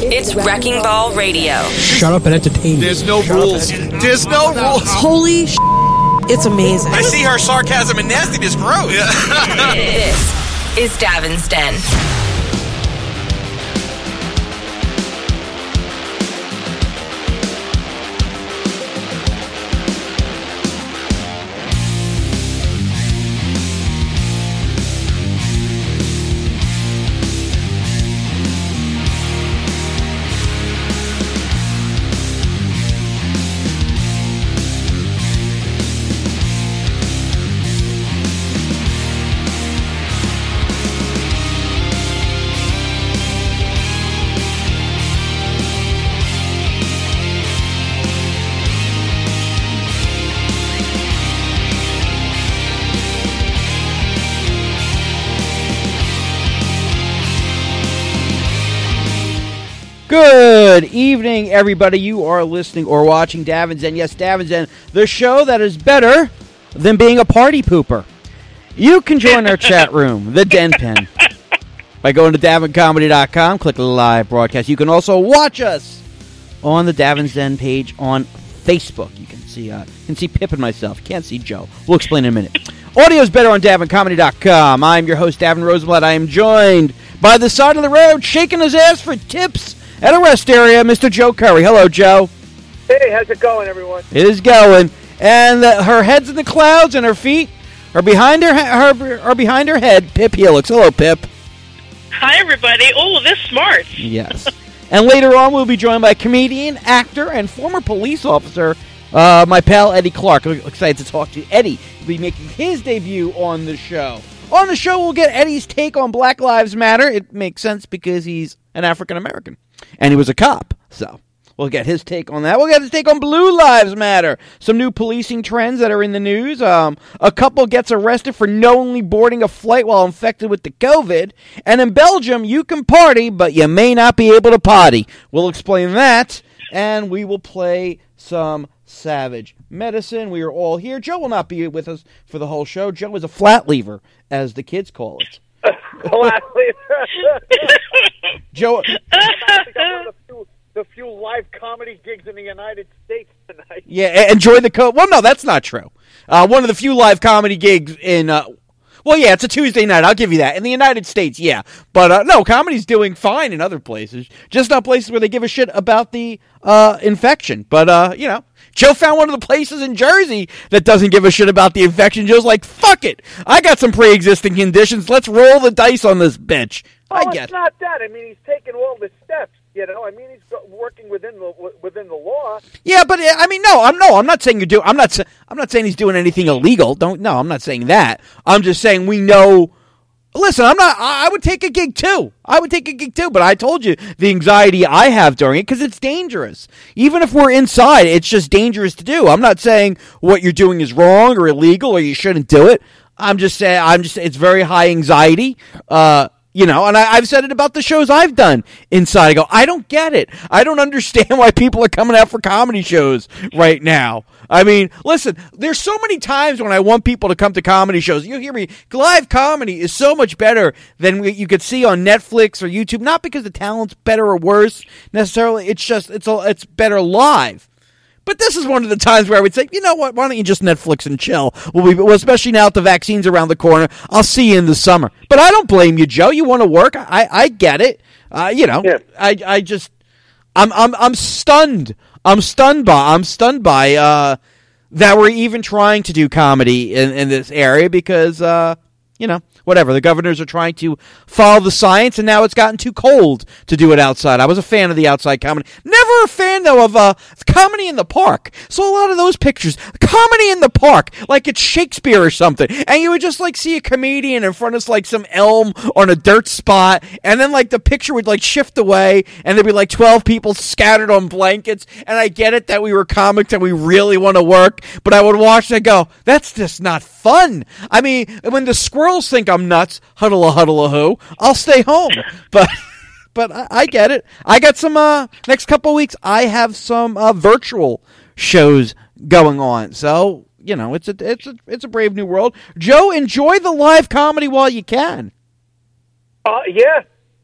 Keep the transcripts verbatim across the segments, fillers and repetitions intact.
It's Wrecking Ball Radio. Shut up and entertain me. There's no Shut rules. There's no rules. Holy sh**. It's amazing. I see her sarcasm and nastiness grow. This is Davin's Den. Good evening, everybody. You are listening or watching Davin's Den. Yes, Davin's Den, the show that is better than being a party pooper. You can join our chat room, the Den Pen, by going to davin comedy dot com, click the live broadcast. You can also watch us on the Davin's Den page on Facebook. You can see uh, you can see Pip and myself. You can't see Joe. We'll explain in a minute. Audio is better on davin comedy dot com. I'm your host, Davin Rosenblatt. I am joined by the side of the road, shaking his ass for tips at a rest area, Mister Joe Curry. Hello, Joe. Hey, how's it going, everyone? It is going, and uh, her head's in the clouds, and her feet are behind her, her are behind her head. Pip Helix. Hello, Pip. Hi, everybody. Oh, this smart. Yes. And later on, we'll be joined by comedian, actor, and former police officer, uh, my pal Eddie Clark. I'm excited to talk to Eddie. He'll be making his debut on the show. On the show, we'll get Eddie's take on Black Lives Matter. It makes sense because he's an African American. And he was a cop, so we'll get his take on that. We'll get his take on Blue Lives Matter. Some new policing trends that are in the news. Um, a couple gets arrested for knowingly boarding a flight while infected with the COVID. And in Belgium, you can party, but you may not be able to potty. We'll explain that, and we will play some Savage Medicine. We are all here. Joe will not be with us for the whole show. Joe is a flat lever, as the kids call it. Joe, I think I'm one of the few, the few live comedy gigs in the United States tonight. Yeah, enjoy the co. Well, no, that's not true. Uh, one of the few live comedy gigs in. Uh, well, yeah, it's a Tuesday night. I'll give you that. In the United States, yeah, but uh, no, comedy's doing fine in other places. Just not places where they give a shit about the uh, infection. But uh, you know. Joe found one of the places in Jersey that doesn't give a shit about the infection. Joe's like, fuck it. I got some pre-existing conditions. Let's roll the dice on this bitch. Oh, I get it's not that. I mean, he's taking all the steps, you know. I mean, he's working within the within the law. Yeah, but I mean, no, I'm no, I'm not saying you do. I'm not. I'm not saying he's doing anything illegal. Don't. No, I'm not saying that. I'm just saying we know. Listen, I'm not. I would take a gig too. I would take a gig too. But I told you the anxiety I have during it because it's dangerous. Even if we're inside, it's just dangerous to do. I'm not saying what you're doing is wrong or illegal or you shouldn't do it. I'm just saying. I'm just. It's very high anxiety. Uh, you know, and I, I've said it about the shows I've done inside. I go, I don't get it. I don't understand why people are coming out for comedy shows right now. I mean, listen, there's so many times when I want people to come to comedy shows. You hear me? Live comedy is so much better than you could see on Netflix or YouTube. Not because the talent's better or worse necessarily. It's just it's a, it's better live. But this is one of the times where I would say, you know what? Why don't you just Netflix and chill? Well, we, well, especially now that the vaccine's around the corner. I'll see you in the summer. But I don't blame you, Joe. You want to work? I I get it. Uh, you know, yeah. I I just I'm I'm I'm stunned. I'm stunned by I'm stunned by uh, that we're even trying to do comedy in, in this area because uh, you know, whatever. The governors are trying to follow the science, and now it's gotten too cold to do it outside. I was a fan of the outside comedy. Never a fan, though, of uh, comedy in the park. So a lot of those pictures, comedy in the park, like it's Shakespeare or something. And you would just, like, see a comedian in front of, like, some elm on a dirt spot, and then, like, the picture would, like, shift away, and there'd be, like, twelve people scattered on blankets. And I get it that we were comics and we really want to work, but I would watch and go, that's just not fun. I mean, when the squirrels think I'm nuts, huddle a huddle a hoo, I'll stay home. But but I, I get it. I got some uh next couple of weeks I have some uh virtual shows going on. So, you know, it's a it's a it's a brave new world. Joe, enjoy the live comedy while you can. Uh yeah.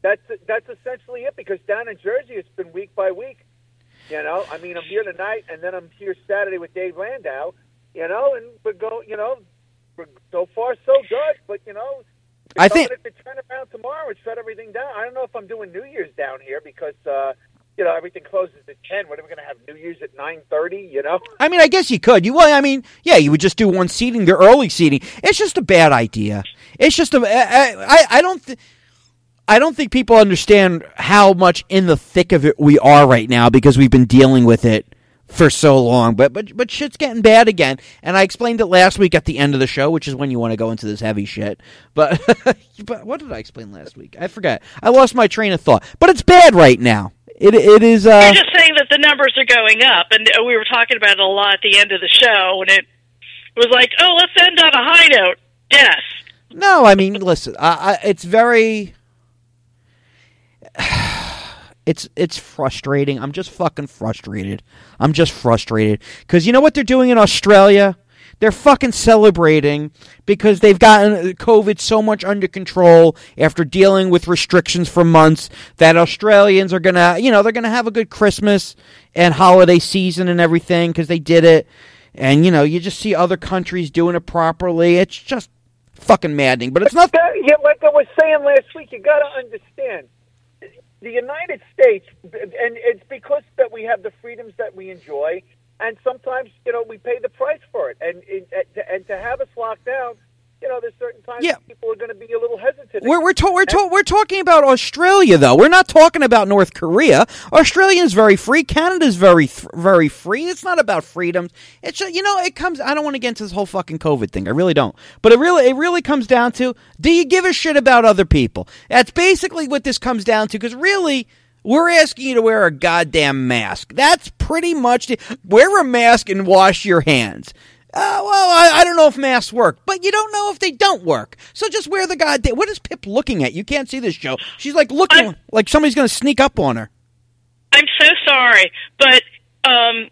that's that's essentially it. Because down in Jersey, it's been week by week. You know, I mean, I'm here tonight, and then I'm here Saturday with Dave Landau. You know, and we're go. You know, we're, so far so good. But you know, I think if it turn around tomorrow and shut everything down. I don't know if I'm doing New Year's down here because uh, you know everything closes at ten. What are we going to have New Year's at nine thirty? You know. I mean, I guess you could. You well, I mean, yeah, you would just do one seating, the early seating. It's just a bad idea. It's just a. I I, I don't. Th- I don't think people understand how much in the thick of it we are right now because we've been dealing with it for so long. But but but shit's getting bad again. And I explained it last week at the end of the show, which is when you want to go into this heavy shit. But but what did I explain last week? I forgot. I lost my train of thought. But it's bad right now. It it is. Uh, You're just saying that the numbers are going up, and we were talking about it a lot at the end of the show, and it was like, oh, let's end on a high note. Yes. No, I mean, listen. I, I, it's very. It's it's frustrating. I'm just fucking frustrated. I'm just frustrated. Because you know what they're doing in Australia? They're fucking celebrating because they've gotten COVID so much under control after dealing with restrictions for months that Australians are going to, you know, they're going to have a good Christmas and holiday season and everything because they did it. And, you know, you just see other countries doing it properly. It's just fucking maddening. But it's not... Yeah, like I was saying last week, you got to understand. The United States, and it's because that we have the freedoms that we enjoy, and sometimes, you know, we pay the price for it. And and to have us locked down, you know, there's certain times yeah. people are going to be a little hesitant. We're we're to, we're, to, we're talking about Australia, though. We're not talking about North Korea. Australia is very free. Canada is very very free. It's not about freedoms. It's just, you know, it comes. I don't want to get into this whole fucking COVID thing. I really don't. But it really it really comes down to: do you give a shit about other people? That's basically what this comes down to. Because really, we're asking you to wear a goddamn mask. That's pretty much the, wear a mask and wash your hands. Uh, well, I, I don't know if masks work, but you don't know if they don't work. So just wear the goddamn... What is Pip looking at? You can't see this, Joe. She's like looking I'm, like somebody's going to sneak up on her. I'm so sorry, but um,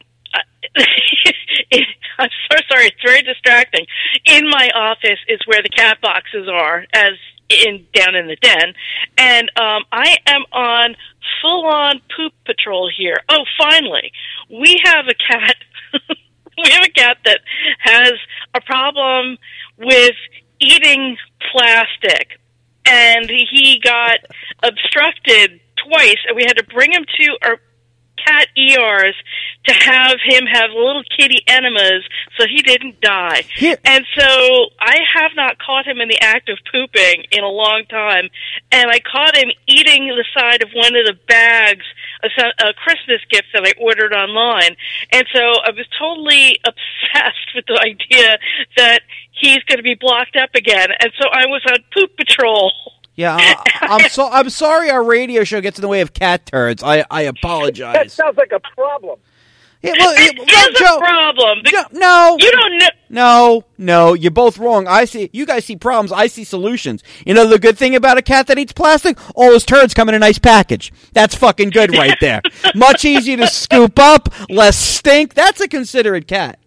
it, I'm so sorry. It's very distracting. In my office is where the cat boxes are, as in down in the den, and um, I am on full-on poop patrol here. Oh, finally, we have a cat... We have a cat that has a problem with eating plastic, and he got obstructed twice, and we had to bring him to our cat E Rs to have him have little kitty enemas so he didn't die. Here. And so I have not caught him in the act of pooping in a long time, and I caught him eating the side of one of the bags, a, a Christmas gift that I ordered online. And so I was totally obsessed with the idea that he's going to be blocked up again, and so I was on poop patrol. Yeah, I, I'm so I'm sorry our radio show gets in the way of cat turds. I, I apologize. That sounds like a problem. Yeah, well, it well, is Joe, a problem. Joe, no, you don't know. No, no, you're both wrong. I see. You guys see problems. I see solutions. You know the good thing about a cat that eats plastic? All his turds come in a nice package. That's fucking good right there. Much easier to scoop up, less stink. That's a considerate cat.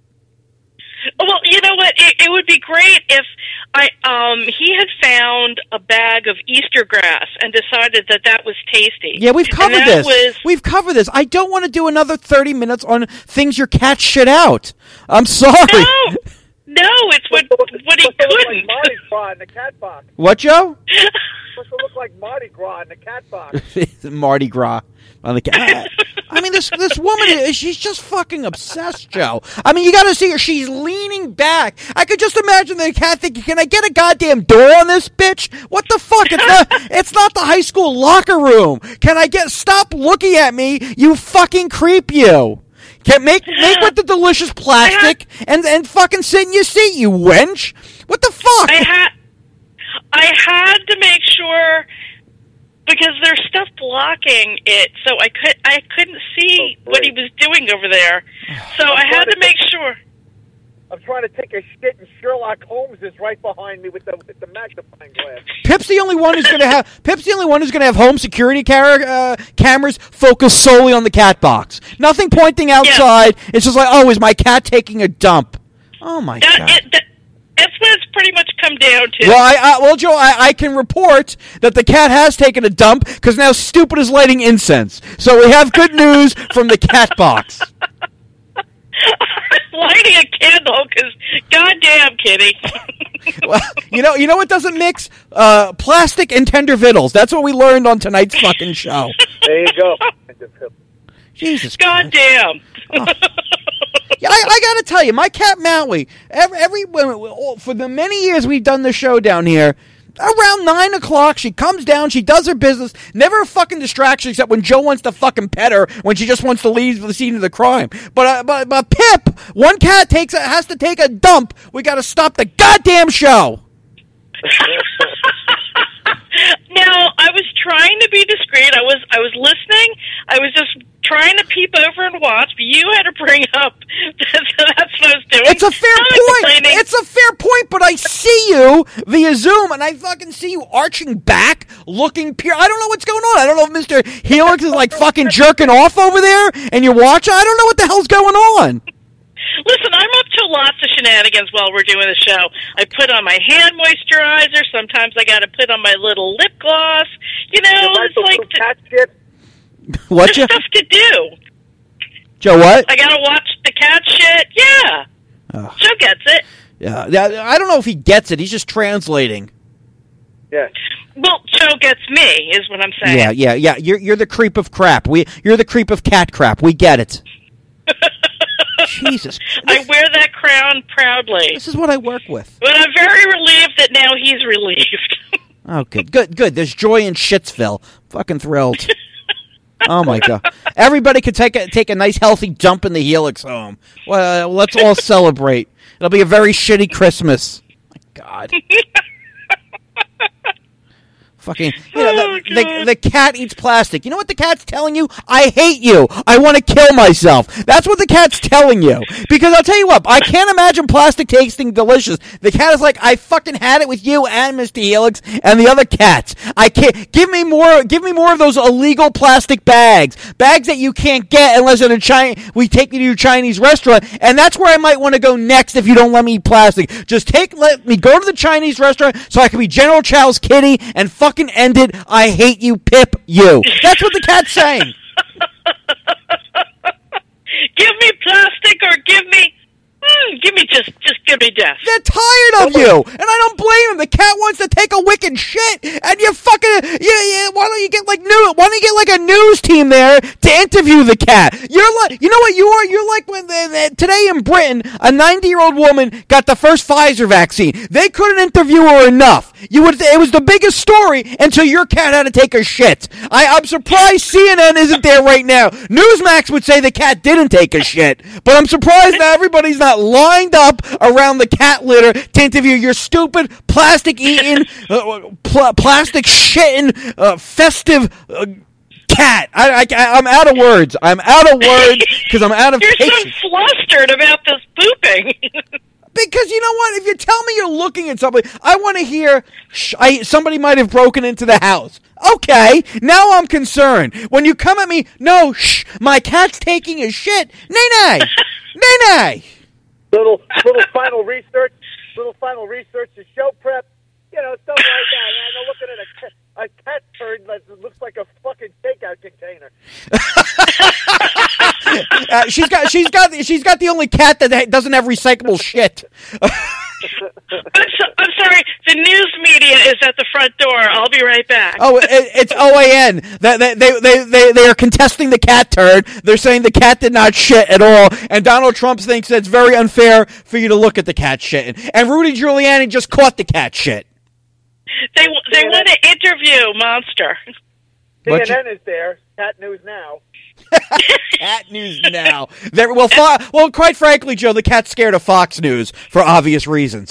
Well, you know what? It, it would be great if I um he had found a bag of Easter grass and decided that that was tasty. Yeah, we've covered this. Was... We've covered this. I don't want to do another thirty minutes on things your cat shit out. I'm sorry. No, no, it's what what he couldn't. Like Mardi Gras in the cat box. What, Joe? It's supposed to look like Mardi Gras in the cat box. Mardi Gras on the cat. I mean, this this woman, she's just fucking obsessed, Joe. I mean, you got to see her. She's leaning back. I could just imagine the cat thinking, can I get a goddamn door on this bitch? What the fuck? It's not, it's not the high school locker room. Can I get, stop looking at me, you fucking creep, you. Can make make with the delicious plastic and, and fucking sit in your seat, you wench. What the fuck? I had, I had to make sure... Because there's stuff blocking it, so I could I couldn't see oh, what he was doing over there. So I had to, to make sure. I'm trying to take a shit, and Sherlock Holmes is right behind me with the with the magnifying glass. Pip's the only one who's going to have. Pip's the only one who's going to have home security car, uh, cameras focused solely on the cat box. Nothing pointing outside. Yeah. It's just like, oh, is my cat taking a dump? Oh my that, god. It, that, That's what it's pretty much come down to. Well, I, I well, Joe, I, I can report that the cat has taken a dump because now Stupid is lighting incense. So we have good news from the cat box. Lighting a candle because, goddamn, Kitty. Well, you know, you know what doesn't mix? Uh, plastic and tender vittles. That's what we learned on tonight's fucking show. There you go. Jesus Christ. Goddamn. Oh. Yeah, I, I got to tell you, my cat Maui. Every, every for the many years we've done the show down here. Around nine o'clock, she comes down, she does her business, never a fucking distraction except when Joe wants to fucking pet her when she just wants to leave the scene of the crime. But uh, but but Pip, one cat takes a, has to take a dump. We got to stop the goddamn show. Now, I was trying to be discreet. I was I was listening. I was just trying to peep over and watch, but you had to bring up. So that's what I was doing. It's a fair I'm not point. complaining. It's a fair point, but I see you via Zoom, and I fucking see you arching back, looking pure. I don't know what's going on. I don't know if Mister Helix is like fucking jerking off over there, and you're watching. I don't know what the hell's going on. Listen, I'm up to lots of shenanigans while we're doing the show. I put on my hand moisturizer. Sometimes I got to put on my little lip gloss. You know, You it's like the, cat shit. What there's you, stuff to do. Joe? What? I got to watch the cat shit. Yeah. Oh. Joe gets it. Yeah, yeah. I don't know if he gets it. He's just translating. Yeah. Well, Joe gets me, is what I'm saying. Yeah, yeah, yeah. You're you're the creep of crap. We you're the creep of cat crap. We get it. Jesus. I wear that crown proudly. This is what I work with. But I'm very relieved that now he's relieved. Oh, good, good, good. There's joy in Shitsville. Fucking thrilled. Oh my god! Everybody could take a take a nice healthy dump in the Helix home. Well, uh, let's all celebrate. It'll be a very shitty Christmas. My God. Fucking, you know, Oh, the, the, God. the cat eats plastic. You know what the cat's telling you? I hate you. I want to kill myself. That's what the cat's telling you. Because I'll tell you what, I can't imagine plastic tasting delicious. The cat is like, I fucking had it with you and Mister Helix and the other cats. I can't, give me more, give me more of those illegal plastic bags. Bags that you can't get unless at a China, we take you to your Chinese restaurant. And that's where I might want to go next if you don't let me eat plastic. Just take, let me go to the Chinese restaurant so I can be General Chow's kitty and fucking end it. I hate you, Pip, you. That's what the cat's saying. Give me plastic or give me... Mm, give me just... Just give me death. They're tired of you, and I don't blame them. The cat wants to take a wicked shit, and you fucking... You, you, why don't you get like new? Why don't you get like a news team there to interview the cat? You're like... You know what you are? You're like when... They, they, today in Britain, a ninety-year-old woman got the first Pfizer vaccine. They couldn't interview her enough. You would. It was the biggest story until your cat had to take a shit. I, I'm surprised C N N isn't there right now. Newsmax would say the cat didn't take a shit, but I'm surprised that everybody's not lined up around the cat litter to interview your stupid plastic-eating, uh, pl- plastic-shitting, uh, festive uh, cat. I, I, I'm out of words. I'm out of words because I'm out of You're patience. so flustered about this pooping. Because you know what? If you tell me you're looking at somebody, I want to hear sh- I, somebody might have broken into the house. Okay, now I'm concerned. When you come at me, no, shh, my cat's taking a shit. Nay, nay. Nay, nay. Little little final research, little final research to show prep, you know, stuff like that. And I'm looking at a cat, a cat turd that looks like a fucking takeout container. uh, she's got, she's got, she's got the only cat that doesn't have recyclable shit. I'm, so, I'm sorry. The news media is at the front door. I'll be right back. Oh, it, it's O A N. They, they, they, they, they are contesting the cat turd. They're saying the cat did not shit at all. And Donald Trump thinks that it's very unfair for you to look at the cat shit. And Rudy Giuliani just caught the cat shit. They they want to interview Monster. C What N N you- is there. Cat News Now. Cat News Now. There, well, Fo- well, quite frankly, Joe, the cat's scared of Fox News for obvious reasons.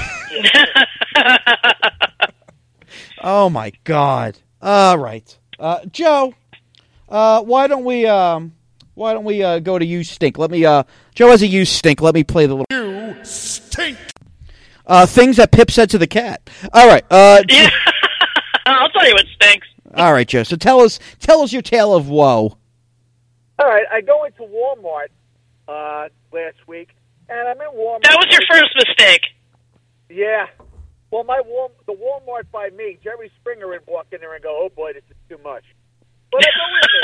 Oh my God! All right, uh, Joe. Uh, why don't we? Um, why don't we uh, go to you stink? Let me. Uh, Joe has a you stink. Let me play the little. You stink. Uh, things that Pip said to the cat. All right. Uh, Yeah. I'll tell you what stinks. all right, Joe. So tell us, tell us your tale of woe. All right, I go into Walmart uh, last week, and I'm in Walmart. That was your first mistake. Yeah. Well, my Wal- the Walmart by me, Jerry Springer would walk in there and go, "Oh boy, this is too much." But I go in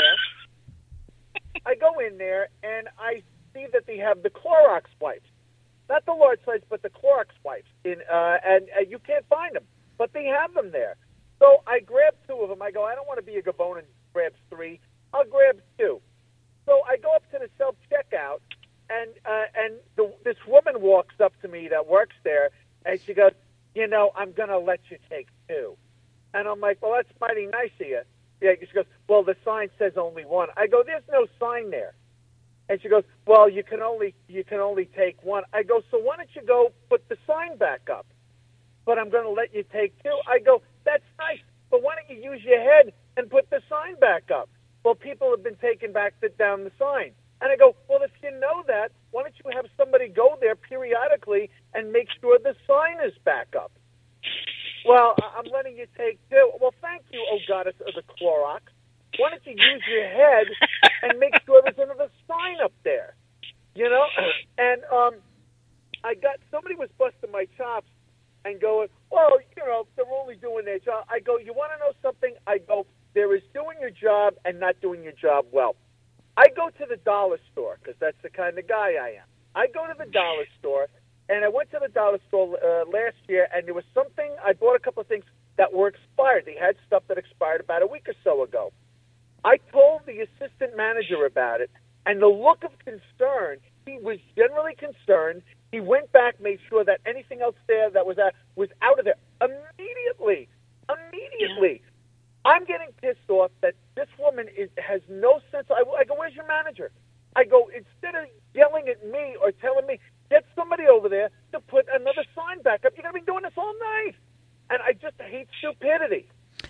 there, I go in there, and I see that they have the Clorox wipes, not the large size, but the Clorox wipes, in uh, and uh, you can't find them, but they have them there. So I grab two of them. I go, I don't want to be a Gabon and grabs three. I'll grab two. So I go up to the self checkout, and uh, and the, this woman walks up to me that works there, and she goes, "You know, I'm going to let you take two." And I'm like, "Well, that's mighty nice of you." Yeah, she goes, "Well, the sign says only one." I go, "There's no sign there." And she goes, "Well, you can only you can only take one." I go, "So why don't you go put the sign back up?" "But I'm going to let you take two." I go, "That's nice, but why don't you use your head and put the sign back up?" "Well, people have been taking back the, down the sign." And I go, "Well, if you know that, why don't you have somebody go there periodically and make sure the sign is back up?" "Well, I'm letting you take two." "Well, thank you, oh goddess of the Clorox. Why don't you use your head and make sure there's another sign up there?" You know? And um, I got, somebody was busting my chops and going, "Well, you know, they're only doing their job." I go, "You want to know something?" I go, "There is doing your job and not doing your job well." I go to the dollar store because that's the kind of guy I am. I go to the dollar store, and I went to the dollar store uh, last year, and there was something, I bought a couple of things that were expired. They had stuff that expired about a week or so ago. I told the assistant manager about it, and the look of concern, he was generally concerned. He went back, made sure that anything else there that was, at, was out of there immediately. Immediately. I'm getting pissed off that this woman is, has no sense. I, I go, "Where's your manager?" I go, "Instead of yelling at me or telling me, get somebody over there to put another sign back up. You're going to be doing this all night." And I just hate stupidity.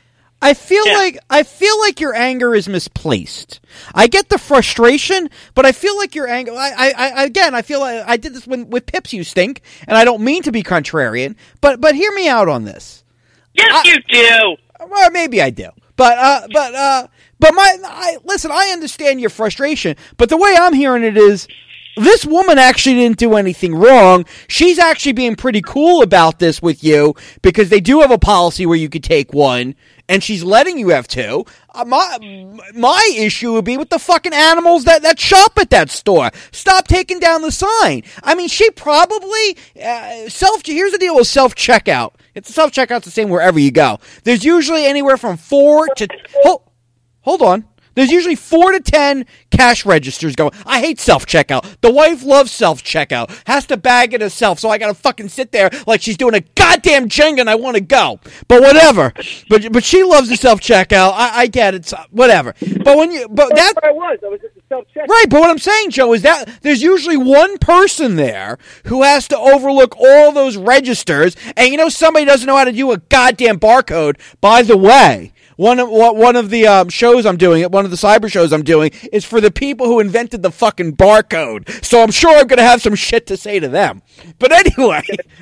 I feel Yeah. like I feel like your anger is misplaced. I get the frustration, but I feel like your anger. I, I, I again, I feel like I did this when, with Pips. You stink, and I don't mean to be contrarian, but but hear me out on this. Yes, I- you do. Well, maybe I do, but uh, but uh, but my I, listen. I understand your frustration, but the way I'm hearing it is, this woman actually didn't do anything wrong. She's actually being pretty cool about this with you because they do have a policy where you could take one, and she's letting you have two. Uh, my my issue would be with the fucking animals that, that shop at that store. Stop taking down the sign. I mean, she probably uh, self. Here's the deal with self checkout. It's self checkout's the same wherever you go. There's usually anywhere from four to hold, hold on. There's usually four to ten cash registers going. I hate self-checkout. The wife loves self-checkout. Has to bag it herself, so I gotta fucking sit there like she's doing a goddamn Jenga and I want to go. But whatever. But but she loves the self-checkout. I, I get it. So, whatever. But when you but That's that what I was. I was at the self-checkout. right. But what I'm saying, Joe, is that there's usually one person there who has to overlook all those registers, and you know somebody doesn't know how to do a goddamn barcode. By the way. One of one of the um, shows I'm doing, one of the cyber shows I'm doing, is for the people who invented the fucking barcode. So I'm sure I'm going to have some shit to say to them. But anyway,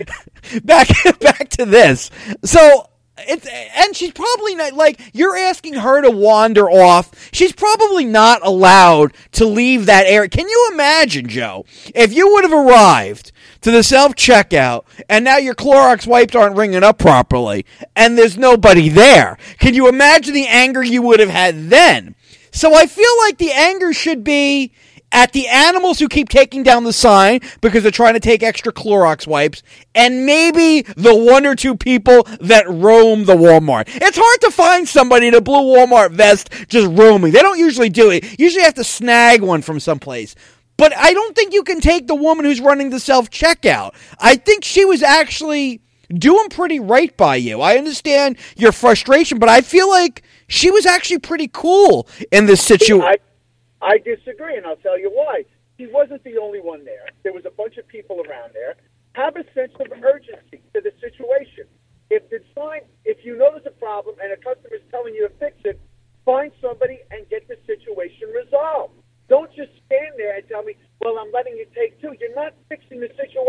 back back to this. So it's and she's probably not like you're asking her to wander off. She's probably not allowed to leave that area. Can you imagine, Joe, if you would have arrived to the self-checkout, and now your Clorox wipes aren't ringing up properly, and there's nobody there? Can you imagine the anger you would have had then? So I feel like the anger should be at the animals who keep taking down the sign because they're trying to take extra Clorox wipes, and maybe the one or two people that roam the Walmart. It's hard to find somebody in a blue Walmart vest just roaming. They don't usually do it. You usually have to snag one from someplace. But I don't think you can take the woman who's running the self-checkout. I think she was actually doing pretty right by you. I understand your frustration, but I feel like she was actually pretty cool in this situation. I, I disagree, and I'll tell you why. She wasn't the only one there. There was a bunch of people around there. Have a sense of urgency to the situation. If the sign, if you know there's a problem and a customer is telling you to fix it, find somebody and get the situation resolved. Don't just stand there and tell me, well, I'm letting you take two. You're not fixing the situation.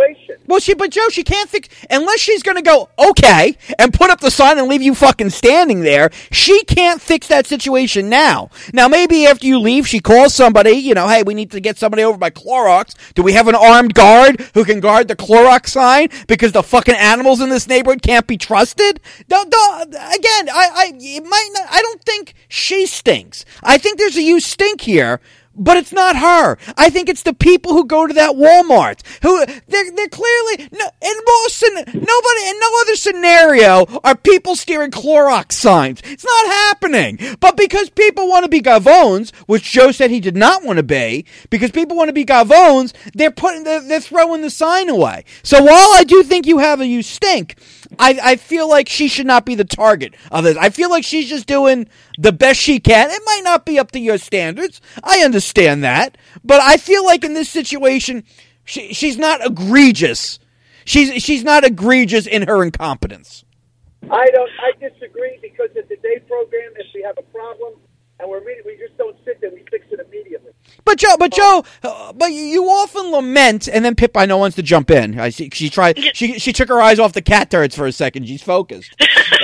Well, she, but Joe, she can't fix, unless she's going to go, okay, and put up the sign and leave you fucking standing there, she can't fix that situation now. Now, maybe after you leave, she calls somebody, you know, hey, we need to get somebody over by Clorox. Do we have an armed guard who can guard the Clorox sign because the fucking animals in this neighborhood can't be trusted? Don't, don't, again, I, I, it might not, I don't think she stinks. I think there's a you stink here. But it's not her. I think it's the people who go to that Walmart who they're they're clearly no, in most nobody in no other scenario are people steering Clorox signs. It's not happening. But because people want to be gavones, which Joe said he did not want to be, because people want to be gavones, they're putting they're, they're throwing the sign away. So while I do think you have a you stink, I I feel like she should not be the target of this. I feel like she's just doing the best she can. It might not be up to your standards. I understand that. But I feel like in this situation, she, she's not egregious. She's she's not egregious in her incompetence. I don't. I disagree because at the day program, if we have a problem and we're meeting, we just don't sit there. We fix it immediately. But Joe, but Joe, uh, but you often lament, and then Pip, I know, wants to jump in. I see. She tried. She she took her eyes off the cat turrets for a second. She's focused.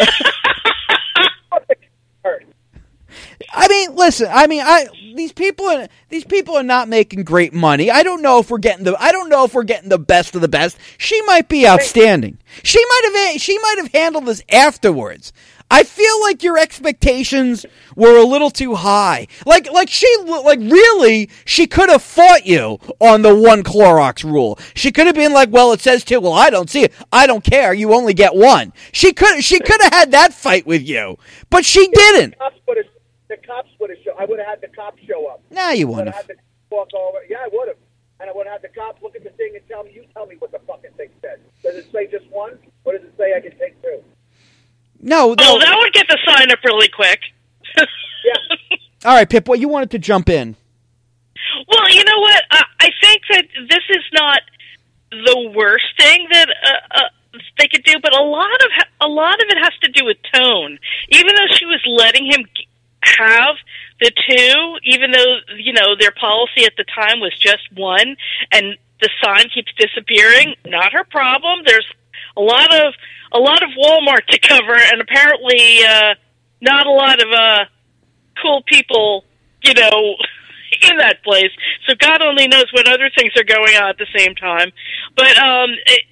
I mean, listen. I mean, I these people are these people are not making great money. I don't know if we're getting the I don't know if we're getting the best of the best. She might be outstanding. She might have she might have handled this afterwards. I feel like your expectations were a little too high. Like like she like really she could have fought you on the one Clorox rule. She could have been like, well, it says two. Well, I don't see it. I don't care. You only get one. She could she could have had that fight with you, but she didn't. The cops would have show. I would have had the cops show up. Nah, you wouldn't have. Walk over. Yeah, I would have. And I would have had the cops look at the thing and tell me, you tell me what the fucking thing says. Does it say just one? Or does it say I can take two? No, no. Oh, that would get the sign up really quick. Yeah. All right, Pip, what you wanted to jump in. Well, you know what? I, I think that this is not the worst thing that uh, uh, they could do, but a lot of a lot of it has to do with tone. Even though she was letting him have the two, even though, you know, their policy at the time was just one, and the sign keeps disappearing, not her problem. There's a lot of a lot of Walmart to cover, and apparently uh, not a lot of uh, cool people, you know, in that place. So God only knows what other things are going on at the same time. But um, it,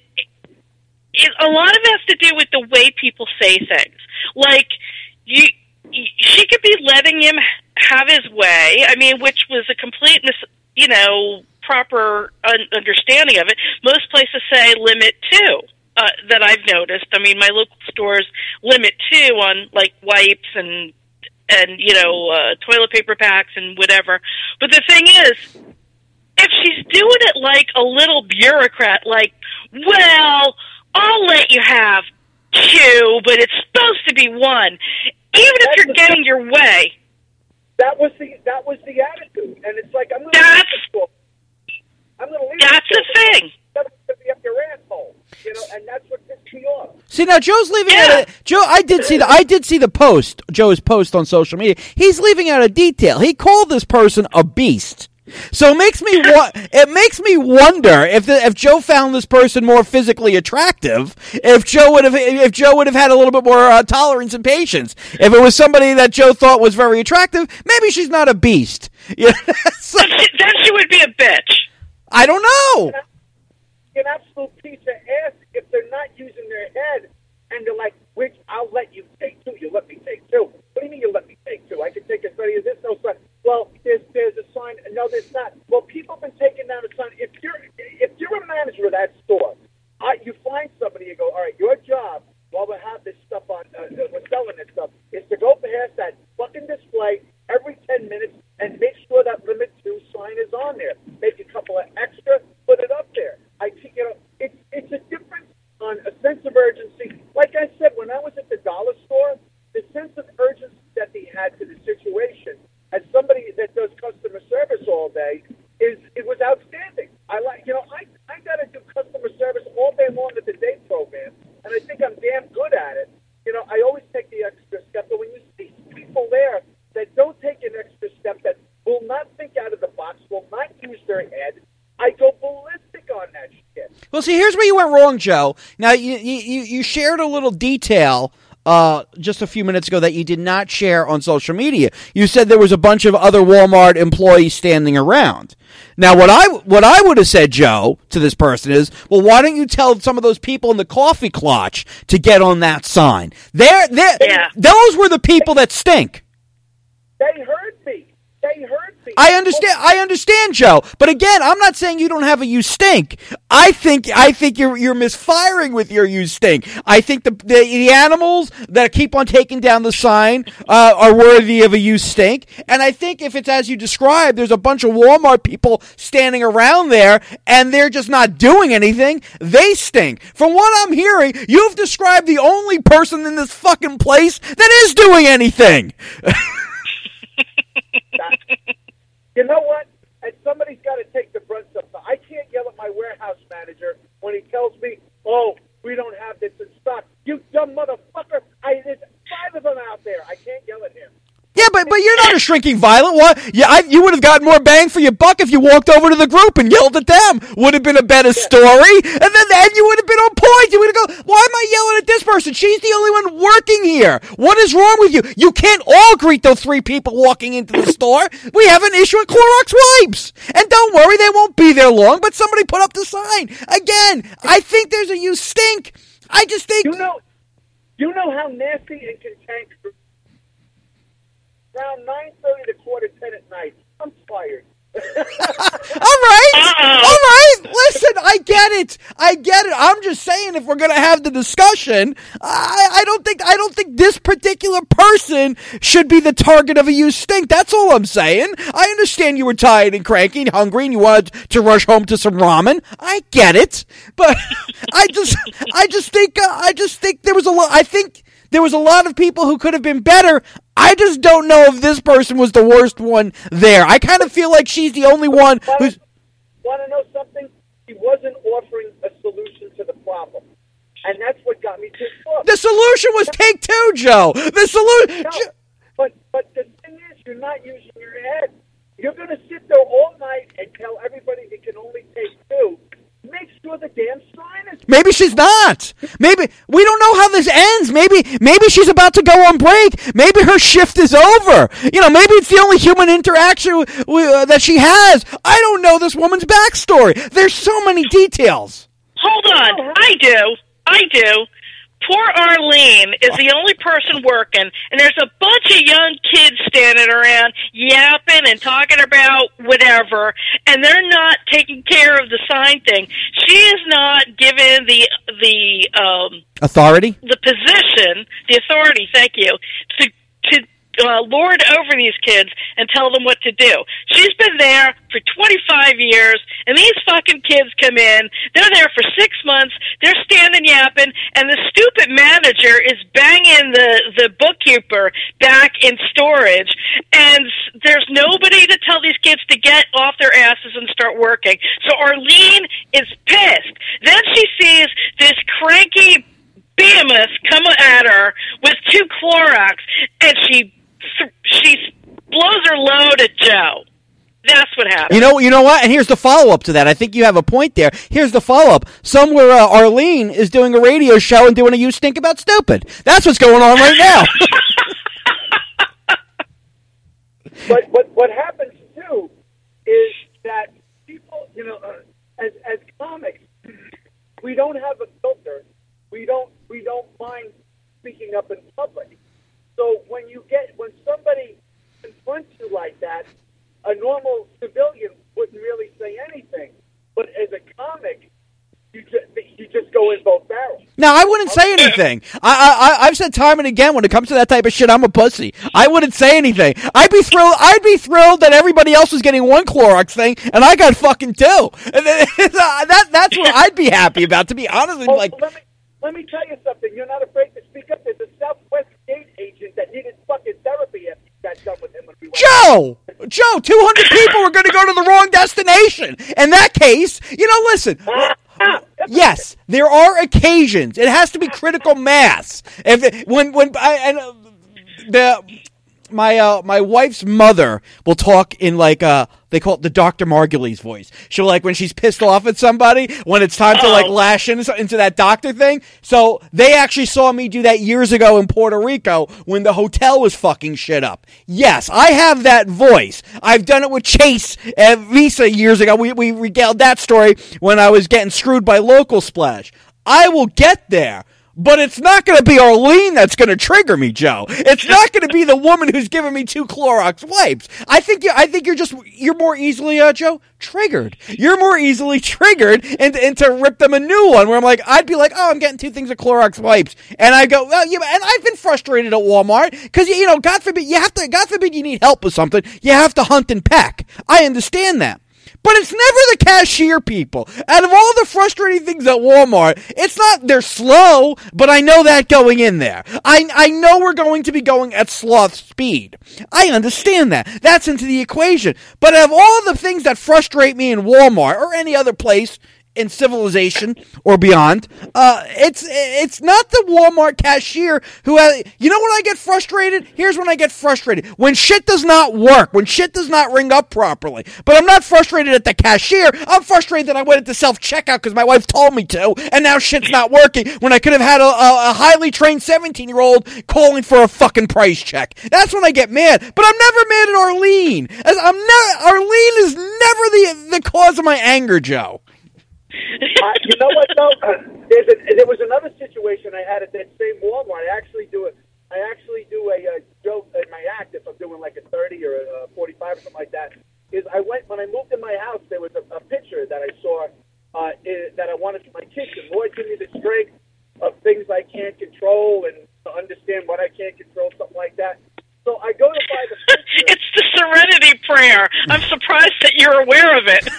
it, a lot of it has to do with the way people say things. Like, you... she could be letting him have his way, I mean, which was a complete, you know, proper understanding of it. Most places say limit two, uh, that I've noticed. I mean, my local stores limit two on, like, wipes and, and you know, uh, toilet paper packs and whatever. But the thing is, if she's doing it like a little bureaucrat, like, well, I'll let you have two, but it's supposed to be one. Even if you're getting your way. That was the that was the attitude, and it's like I'm going to leave the store. I'm going to leave. That's the thing. That's going to be up your asshole, you know, and that's what pissed me off. See, now Joe's leaving yeah. out a, Joe. I did see the I did see the post. Joe's post on social media. He's leaving out a detail. He called this person a beast. So it makes me wa- it makes me wonder if the, if Joe found this person more physically attractive, if Joe would have if Joe would have had a little bit more uh, tolerance and patience. If it was somebody that Joe thought was very attractive, maybe she's not a beast. Yeah, so, then, she, then she would be a bitch. I don't know. An absolute piece of ass if they're not using their head and they're like, "Which I'll let you take two. You let me take two. What do you mean you let me take two? I can take as many as this. No, son. Well, there's there's a sign. No, there's not. Well, people have been taking down a sign. If you're if you're a manager of that store, uh, you find somebody. You go, all right. Your job while we have this stuff on, uh, we're selling this stuff, is to go past that fucking display every ten minutes and make sure that limit two sign is on there. Make a couple of extra, put it up there. I think you know it's it's a difference on a sense of urgency. Like I said, when I was at the dollar store, the sense of urgency that they had to the situation, as somebody that does customer service all day, is it was outstanding. I like, you know, I I got to do customer service Well, see, here's where you went wrong, Joe. Now, you you, you shared a little detail uh, just a few minutes ago that you did not share on social media. You said there was a bunch of other Walmart employees standing around. Now, what I what I would have said, Joe, to this person is, well, why don't you tell some of those people in the coffee clutch to get on that sign? They're, they're, Yeah. Those were the people that stink. They heard me. They heard me. I understand. I understand, Joe. But again, I'm not saying you don't have a you stink. I think. I think you're you're misfiring with your you stink. I think the the, the animals that keep on taking down the sign uh, are worthy of a you stink. And I think if it's as you described, there's a bunch of Walmart people standing around there, and they're just not doing anything. They stink. From what I'm hearing, you've described the only person in this fucking place that is doing anything. You know what? And somebody's got to take the brunt of it. I can't yell at my warehouse manager when he tells me, "Oh, we don't have this in stock." You dumb motherfucker! I there's five of them out there. I can't yell at him. Yeah, but but you're not a shrinking violet. What? Yeah, I, you would have gotten more bang for your buck if you walked over to the group and yelled at them. Would have been a better story, and then then you would have been on point. You would have gone, "Why am I yelling at this person? She's the only one working here. What is wrong with you? You can't all greet those three people walking into the store. We have an issue with Clorox wipes, and don't worry, they won't be there long. But somebody put up the sign again. I think there's a you stink. I just think You know, you know how nasty and cantankerous. Around nine thirty to quarter ten at night. I'm fired. All right. Uh-oh. All right. Listen, I get it. I get it. I'm just saying, if we're going to have the discussion, I, I don't think I don't think this particular person should be the target of a you stink. That's all I'm saying. I understand you were tired and cranky and hungry and you wanted to rush home to some ramen. I get it. But I just I just think uh, I just think there was a lot I think there was a lot of people who could have been better. I just don't know if this person was the worst one there. I kind of feel like she's the only one who's... Want to know something? He wasn't offering a solution to the problem. And that's what got me pissed off. The solution was take two, Joe. The solution... No, but, but the thing is, you're not using your head. You're going to sit there all night and tell everybody they can only take two. Make sure the damn sign is... Maybe she's not. Maybe we don't know how this ends. Maybe maybe she's about to go on break. Maybe her shift is over. You know, maybe it's the only human interaction uh, that she has. I don't know this woman's backstory. There's so many details. Hold on. I do. I do. Poor Arlene is the only person working, and there's a bunch of young kids standing around yapping and talking about whatever, and they're not taking care of the sign thing. She is not given the the um, Authority? the position, the authority. Thank you to to. Uh, lord over these kids and tell them what to do. She's been there for twenty-five years, and these fucking kids come in. They're there for six months. They're standing yapping, and the stupid manager is banging the, the bookkeeper back in storage, and there's nobody to tell these kids to get off their asses and start working. So Arlene is pissed. Then she sees this cranky behemoth come at her with two Clorox, and she she blows her load at Joe. That's what happened. You know, you know what? And here's the follow-up to that. I think you have a point there. Here's the follow-up. Somewhere uh, Arlene is doing a radio show and doing a You Stink About Stupid. That's what's going on right now. But, but what happens, too, is that people, you know, uh, as, as comics, we don't have a filter. We don't, we don't mind speaking up in public. So when you get, when somebody confronts you like that, a normal civilian wouldn't really say anything. But as a comic, you just, you just go in both barrels. No, I wouldn't say anything. I, I, I've said time and again, when it comes to that type of shit, I'm a pussy. I wouldn't say anything. I'd be thrilled. I'd be thrilled that everybody else was getting one Clorox thing, and I got fucking two. And then, that that's what I'd be happy about. To be honest, Oh, like. let me let me tell you something. You're not afraid to speak up. There's a Southwest Gate agent that needed fucking therapy after you got done with him when we went. Joe! Joe, two hundred people were going to go to the wrong destination. In that case, you know, listen. Yes, there are occasions. It has to be critical mass. If it, when when I and uh, the my uh, my wife's mother will talk in like uh they call it the Doctor Margulies voice. She'll like when she's pissed off at somebody when it's time to like Oh. lash in, into that doctor thing. So they actually saw me do that years ago in Puerto Rico when the hotel was fucking shit up. Yes, I have that voice. I've done it with Chase at Visa years ago. We we regaled that story when I was getting screwed by Local Splash. I will get there. But it's not going to be Arlene that's going to trigger me, Joe. It's not going to be the woman who's giving me two Clorox wipes. I think you, I think you're just you're more easily, uh, Joe, triggered. You're more easily triggered and and to rip them a new one. Where I'm like, I'd be like, oh, I'm getting two things of Clorox wipes, and I go, well, yeah, and I've been frustrated at Walmart because you know, God forbid, you have to, God forbid, you need help with something, you have to hunt and peck. I understand that. But it's never the cashier people. Out of all the frustrating things at Walmart, it's not they're slow, but I know that going in there. I I know we're going to be going at sloth speed. I understand that. That's into the equation. But out of all the things that frustrate me in Walmart or any other place in civilization or beyond, uh, it's it's not the Walmart cashier who has, you know when I get frustrated? Here's when I get frustrated. When shit does not work, when shit does not ring up properly. But I'm not frustrated at the cashier. I'm frustrated that I went into self-checkout because my wife told me to, and now shit's not working when I could have had a, a, a highly trained seventeen-year-old calling for a fucking price check. That's when I get mad. But I'm never mad at Arlene. As I'm never, Arlene is never the, the cause of my anger, Joe. Uh, you know what, though? There's a, there was another situation I had at that same Walmart. I actually do it. I actually do a uh, joke in my act if I'm doing like a thirty or a forty-five or something like that. Is I went when I moved in my house. There was a, a picture that I saw uh, in, that I wanted for my kitchen. Lord, give me the strength of things I can't control and to understand what I can't control, something like that. So I go to buy the picture. It's the Serenity Prayer. I'm surprised that you're aware of it.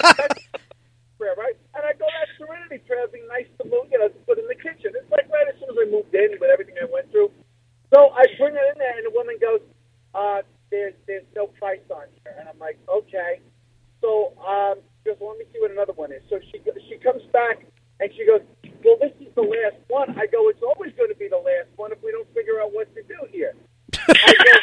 Prayer, right? And I go, that Serenity Prayer would be nice to move, you know, to put in the kitchen. It's like right as soon as I moved in with everything I went through. So I bring it in there, and the woman goes, uh, there's, there's no price on here. And I'm like, okay. So um, she goes, well, let me see what another one is. So she she comes back, and she goes, well, this is the last one. I go, it's always going to be the last one if we don't figure out what to do here. I go,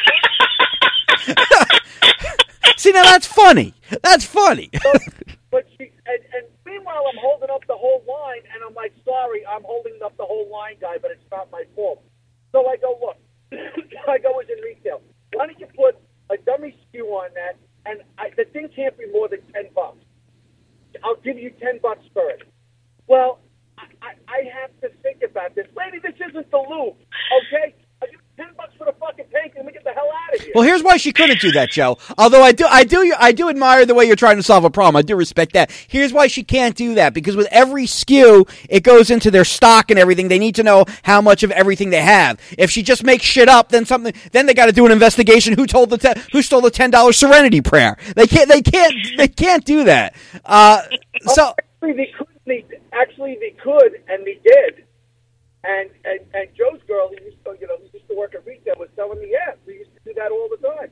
See, now that's funny. That's funny. so, but she, and, and meanwhile, I'm holding up the whole line, and I'm like, sorry, I'm holding up the whole line, guy, but it's not my fault. So I go, look, I go, it's in retail. Why don't you put a dummy S K U on that, and I, the thing can't be more than ten bucks. I'll give you ten bucks for it. Well, I, I, I have to think about this. Lady, this isn't the Louvre, okay? I'll give you ten bucks for the fucking painting, and we get the hell out of here. Well, here's why she couldn't do that, Joe. Although I do, I do, I do admire the way you're trying to solve a problem. I do respect that. Here's why she can't do that: because with every S K U, it goes into their stock and everything. They need to know how much of everything they have. If she just makes shit up, then something, then they got to do an investigation. Who told the te- who stole the ten dollar Serenity Prayer? They can't, they can't, they can't do that. Uh, so actually, they could. They, actually, they could, and they did. And, and and Joe's girl, he used to, you know, he used to work at retail, was telling me, yeah, we used to do that all the time.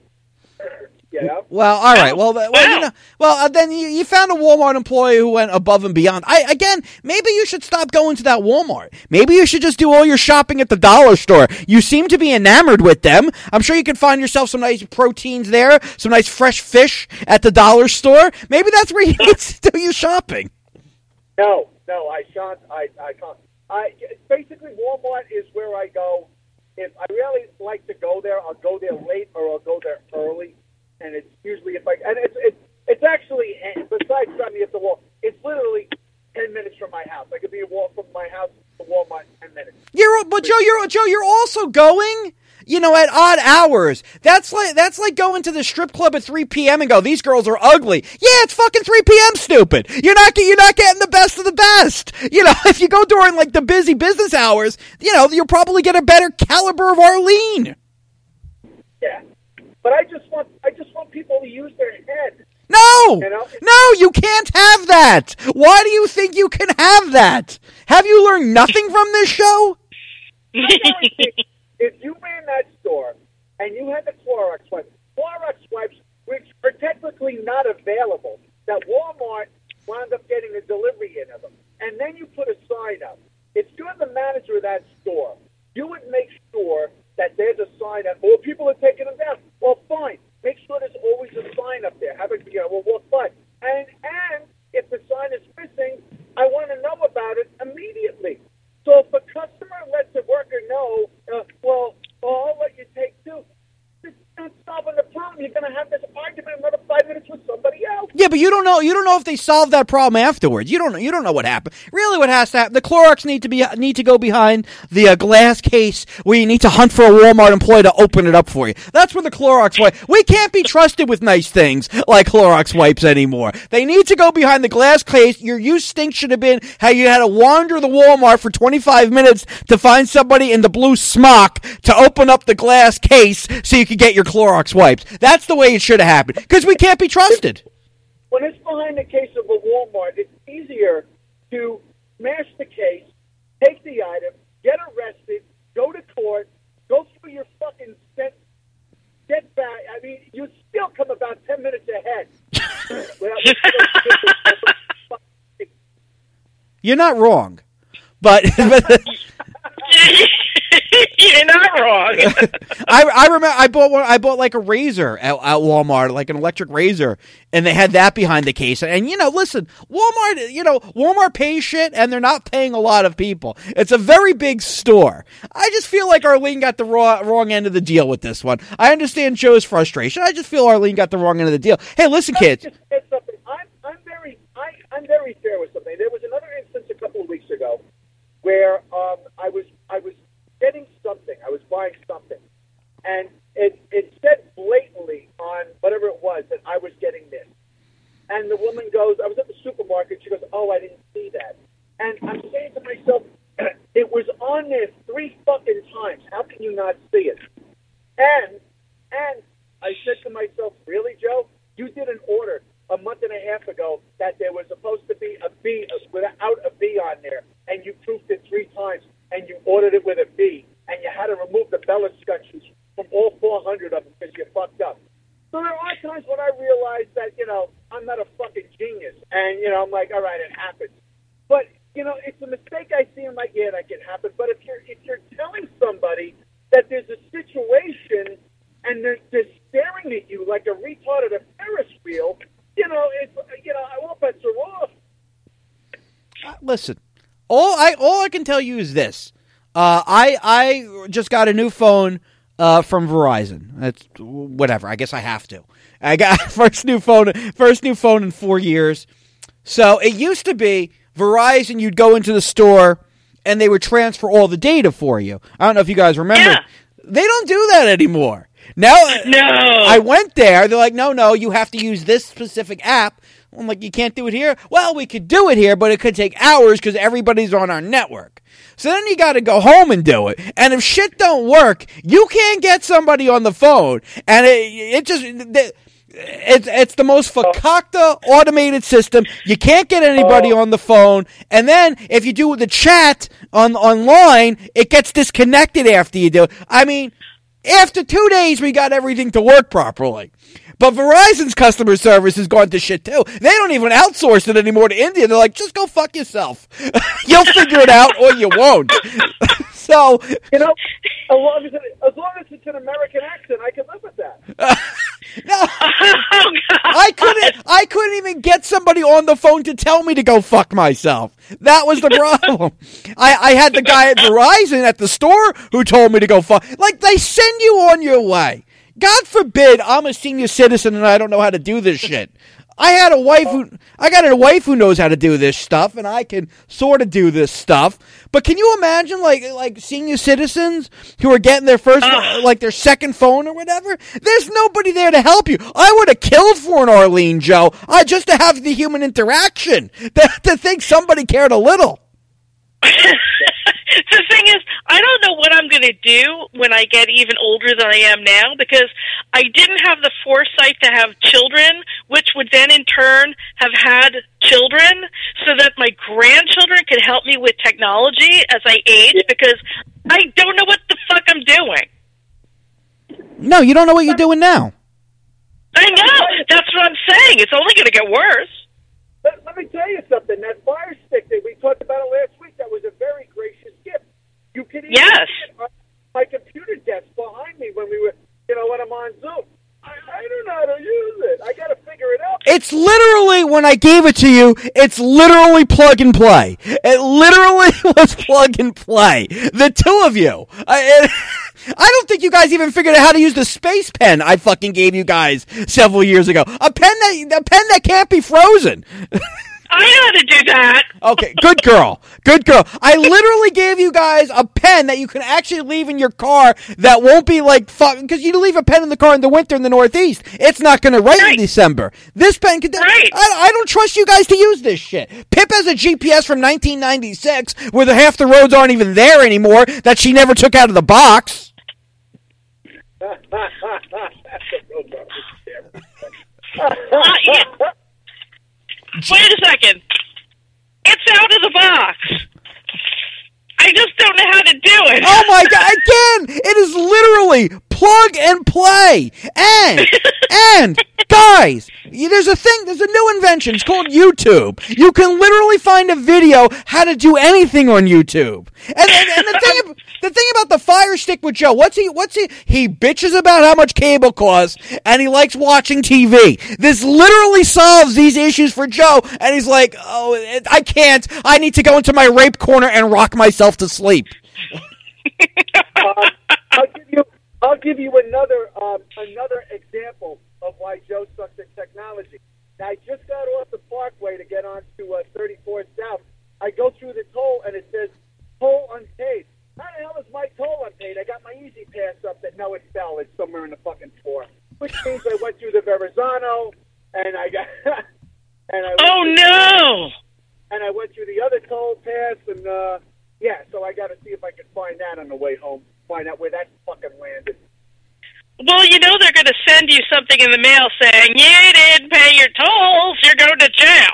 You know? Well, all right. Well, well, you know, well, uh, then you, you found a Walmart employee who went above and beyond. I again, maybe you should stop going to that Walmart. Maybe you should just do all your shopping at the dollar store. You seem to be enamored with them. I'm sure you can find yourself some nice proteins there, some nice fresh fish at the dollar store. Maybe that's where you need to do your shopping. No, no, I shan't. I, I can't. I basically Walmart is where I go. If I really like to go there, I'll go there late or I'll go there early. And it's usually if I and it's it's it's actually besides driving me at the wall, it's literally ten minutes from my house. I could be a walk from my house to Walmart in ten minutes. You're but Joe, you're Joe, you're also going, you know, at odd hours. That's like that's like going to the strip club at three p.m. and go, these girls are ugly. Yeah, it's fucking three p.m. Stupid. You're not you're not getting the best of the best. You know, if you go during like the busy business hours, you know, you'll probably get a better caliber of Arlene. Yeah, but I just want I just want people to use their head. No, You know? no, you can't have that. Why do you think you can have that? Have you learned nothing from this show? I guarantee, if you ran that store and you had the Clorox wipes, Clorox wipes, which are technically not available, that Walmart wound up getting a delivery in of them, and then you put a sign up. If you're the manager of that store, you would make sure that there's a sign up, or people are taking them down. have it, you know, we'll walk by. And and if the sign is missing, I want to know about it immediately. So if a customer lets a worker know, uh, well, well, I'll let you take two. It's not solving the problem. You're going to have this argument another five minutes with somebody else. Yeah, but you don't know. You don't know if they solved that problem afterwards. You don't know. You don't know what happened. Really, what has to happen? The Clorox need to be need to go behind the uh, glass case where you need to hunt for a Walmart employee to open it up for you. That's where the Clorox wipe. We can't be trusted with nice things like Clorox wipes anymore. They need to go behind the glass case. Your use stink should have been how you had to wander the Walmart for twenty-five minutes to find somebody in the blue smock to open up the glass case so you could get your Clorox wipes. That's the way it should have happened because we can't be trusted. When it's behind the case of a Walmart, it's easier to smash the case, take the item, get arrested, go to court, go through your fucking set, get back. I mean, you still come about ten minutes ahead. You're not wrong, but... but You're not wrong. I I remember I bought one. I bought like a razor at, at Walmart, like an electric razor, and they had that behind the case. And you know, listen, Walmart, you know, Walmart pays shit, and they're not paying a lot of people. It's a very big store. I just feel like Arlene got the raw, wrong end of the deal with this one. I understand Joe's frustration. I just feel Arlene got the wrong end of the deal. Hey, listen, kids. Just said something. I'm I'm very I I'm very fair with something. There was another instance a couple of weeks ago where um I was I was. getting something. I was buying something. And it, it said blatantly on whatever it was that I was getting this. And the woman goes, I was at the supermarket. She goes, oh, I didn't see that. And I'm saying to myself, it was on there three fucking times. How can you not see it? And, and I said to myself, really, Joe? You did an order a month and a half ago that there was supposed to be a B without a B on there. And you proofed it three times. And you ordered it with a B, and you had to remove the Bella scunchies from all four hundred of them because you fucked up. So there are times when I realize that, you know, I'm not a fucking genius, and, you know, I'm like, all right, it happens. But, you know, it's a mistake I see. I'm like, yeah, that can happen. But if you're if you're telling somebody that there's a situation and they're, they're staring at you like a retard at a Ferris wheel, you know, it's, you know, all bets are off. Uh, listen. All I all I can tell you is this: uh, I I just got a new phone uh, from Verizon. That's whatever. I guess I have to. I got first new phone, first new phone in four years. So it used to be Verizon. You'd go into the store and they would transfer all the data for you. I don't know if you guys remember. Yeah. They don't do that anymore. Now, no. I went there. They're like, no, no, you have to use this specific app. I'm like, you can't do it here? Well, we could do it here, but it could take hours because everybody's on our network. So then you got to go home and do it. And if shit don't work, you can't get somebody on the phone. And it, it just... It's it's the most fakakta automated system. You can't get anybody on the phone. And then if you do the chat on online, it gets disconnected after you do it. I mean, after two days, we got everything to work properly. But Verizon's customer service has gone to shit, too. They don't even outsource it anymore to India. They're like, just go fuck yourself. You'll figure it out or you won't. So, you know, as long as, it, as long as it's an American accent, I can live with that. Uh, no, I couldn't. I couldn't even get somebody on the phone to tell me to go fuck myself. That was the problem. I, I had the guy at Verizon at the store who told me to go fuck. Like, they send you on your way. God forbid I'm a senior citizen and I don't know how to do this shit. I had a wife who I got a wife who knows how to do this stuff, and I can sort of do this stuff. But can you imagine, like, like senior citizens who are getting their first, uh. like their second phone or whatever? There's nobody there to help you. I would have killed for an Arlene, Joe, I just to have the human interaction. To, to think somebody cared a little. The thing is, I don't know what I'm going to do when I get even older than I am now, because I didn't have the foresight to have children, which would then in turn have had children, so that my grandchildren could help me with technology as I age, because I don't know what the fuck I'm doing. No, you don't know what you're doing now. I know. That's what I'm saying. It's only going to get worse. Let, let me tell you something. That Fire Stick that we talked about it last week, that was a very gracious gift. You can even yes. see it on my computer desk behind me when we were, you know, when I'm on Zoom. I, I don't know how to use it. I got to figure it It's literally, when I gave it to you, it's literally plug and play. It literally was plug and play. The two of you. I, it, I don't think you guys even figured out how to use the space pen I fucking gave you guys several years ago. A pen that, a pen that can't be frozen. I know how to do that. Okay, good girl. Good girl. I literally gave you guys a pen that you can actually leave in your car that won't be like fuck, because you leave a pen in the car in the winter in the Northeast. It's not going to rain Right. in December. This pen could. Right. I, I don't trust you guys to use this shit. Pip has a G P S from nineteen ninety-six where the half the roads aren't even there anymore that she never took out of the box. That's a real garbage. Uh, yeah. Wait a second. It's out of the box. I just don't know how to do it. Oh my god, again, it is literally plug and play. And, and, guys, there's a thing, there's a new invention. It's called YouTube. You can literally find a video how to do anything on YouTube. And, and, and the thing the thing about the Fire Stick with Joe, what's he, what's he, he bitches about how much cable costs, and he likes watching T V. This literally solves these issues for Joe, and he's like, oh, I can't, I need to go into my rape corner and rock myself to sleep. uh, I'll give you. I'll give you another um, another example of why Joe sucks at technology. Now, I just got off the Parkway to get onto uh, thirty-four South. I go through the toll, and it says toll unpaid. How the hell is my toll unpaid? I got my Easy Pass up that no, it fell. It's somewhere in the fucking floor. Which means I went through the Verrazano, and I got. and I. Oh through, no! And I went through the other toll pass, and uh, yeah, so I got to see if I can find that on the way home. Find out where that fucking landed. Well, you know they're going to send you something in the mail saying, you didn't pay your tolls, you're going to jail.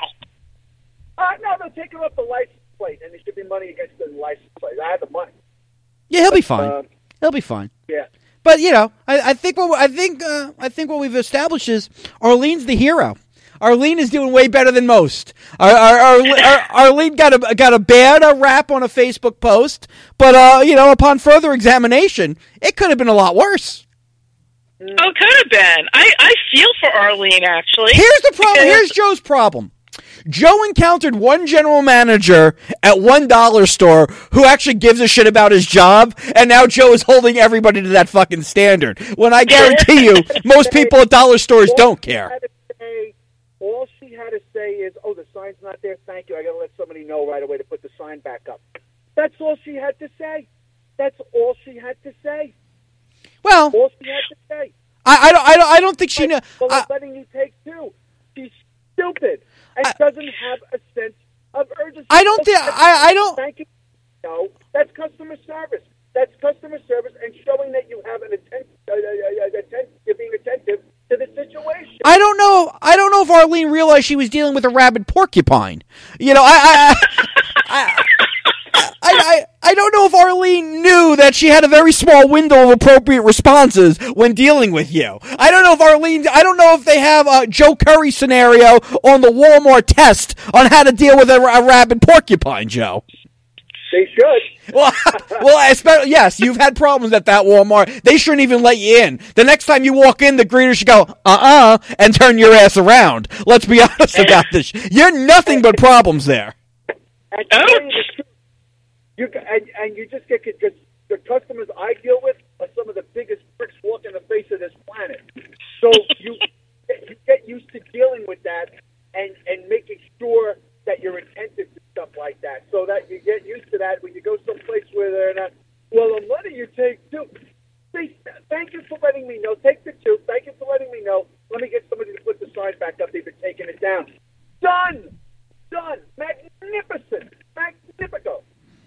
Uh, no, they'll take him up the license plate, and there should be money against the license plate. I have the money. Yeah, he'll be fine. Uh, He'll be fine. Yeah. But you know, I, I think what I think uh, I think what we've established is Arlene's the hero. Arlene is doing way better than most. Ar- Ar- Ar- Ar- Arlene got a got a bad uh, rap on a Facebook post, but uh, you know, upon further examination, it could have been a lot worse. Oh, could have been. I, I feel for Arlene, actually. Here's the problem. Here's Joe's problem. Joe encountered one general manager at one dollar store who actually gives a shit about his job, and now Joe is holding everybody to that fucking standard. When I guarantee you, most people at dollar stores don't care. All she had to say is, oh, the sign's not there, thank you. I got to let somebody know right away to put the sign back up. That's all she had to say. That's all she had to say. Well, all she had to say. I, I, don't, I, don't, I don't think she knows. Well, I, I'm letting you take two. She's stupid and I, doesn't have a sense of urgency. I don't think, I, I don't. Thank you. No, that's customer service. That's customer service and showing that you have an attention, uh, uh, attention, you're being attentive to the situation. I don't know. I don't know if Arlene realized she was dealing with a rabid porcupine. You know, I, I, I, I, I, I don't know if Arlene knew that she had a very small window of appropriate responses when dealing with you. I don't know if Arlene. I don't know if they have a Joe Curry scenario on the Walmart test on how to deal with a, a rabid porcupine, Joe. They should. Well, well, especially, yes, you've had problems at that Walmart. They shouldn't even let you in. The next time you walk in, the greeter should go, uh-uh, and turn your ass around. Let's be honest about this. You're nothing but problems there. And, to tell you the truth, you, and, and you just get, because the customers I deal with are some of the biggest pricks walking the face of this planet. So you, you get used to dealing with that and, and making sure that you're attentive to stuff like that, so that you get used to that when you go someplace where they're not, well, I'm letting you take two. Say, thank you for letting me know. Take the two. Thank you for letting me know. Let me get somebody to put the sign back up. They've been taking it down. Done. Done. Magnificent. Magnifico.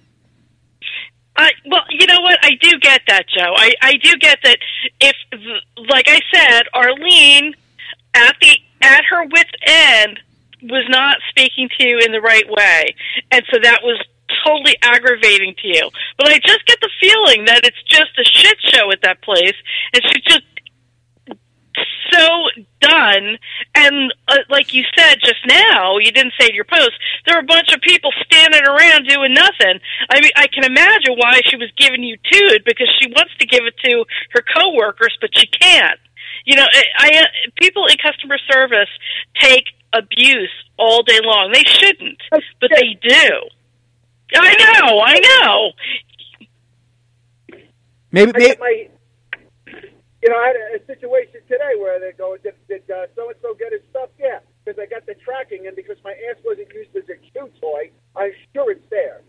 I, well, you know what? I do get that, Joe. I, I do get that if, like I said, Arlene, at the at her wit's end, was not speaking to you in the right way. And so that was totally aggravating to you. But I just get the feeling that it's just a shit show at that place, and she's just so done. And uh, like you said just now, you didn't say in your post, there were a bunch of people standing around doing nothing. I mean, I can imagine why she was giving you toot, because she wants to give it to her coworkers, but she can't. You know, I, I people in customer service take abuse all day long. They shouldn't, but they do. I know, I know. Maybe, maybe my, you know, I had a, a situation today where they go, did, did uh, so-and-so get his stuff? Yeah, because I got the tracking, and because my ass wasn't used as a Q toy, I'm sure it's there.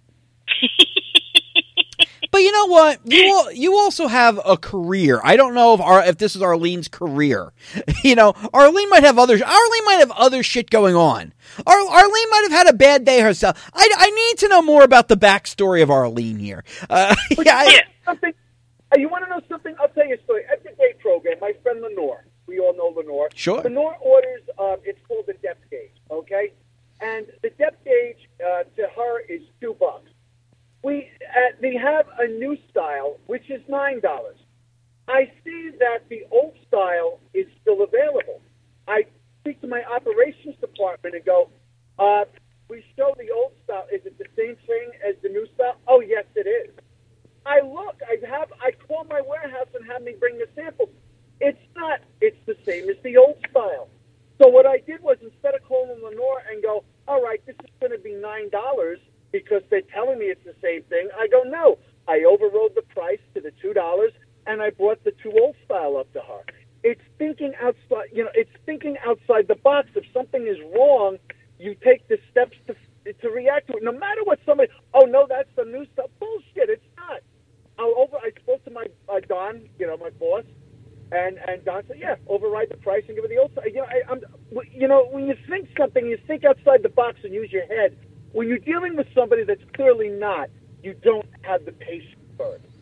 But you know what? You al- you also have a career. I don't know if our, if this is Arlene's career. You know, Arlene might have other Arlene might have other shit going on. Ar- Arlene might have had a bad day herself. I, I need to know more about the backstory of Arlene here. Uh, yeah, I, something. Uh, you want to know something? I'll tell you a story. At the day program, my friend Lenore, we all know Lenore. Sure. Lenore orders. Um, it's called the depth gauge. Okay, and the depth gauge uh, to her is two bucks. We uh, they have a new style, which is nine dollars. I see that the old style is still available. I speak to my operations department and go, uh, we show the old style. Is it the same thing as the new style? Oh, yes, it is. I look, I have, I call my warehouse and have me bring the samples. It's not. It's the same as the old style. So what I did was, instead of calling Lenore and go, all right, this is going to be nine dollars, because they're telling me it's the same thing, I go, no. I overrode the price to the two dollars, and I brought the two old style up to her. It's thinking outside, you know, it's thinking outside the box. If something is wrong, you take the steps to to react to it. No matter what somebody, oh, no, that's the new stuff. Bullshit, it's not. I'll over, I spoke to my uh, Don, you know, my boss, and, and Don said, yeah, override the price and give it the old style. You know, I, I'm, you know, when you think something, you think outside the box and use your head. When you're dealing with somebody that's clearly not, you don't have the patience for it.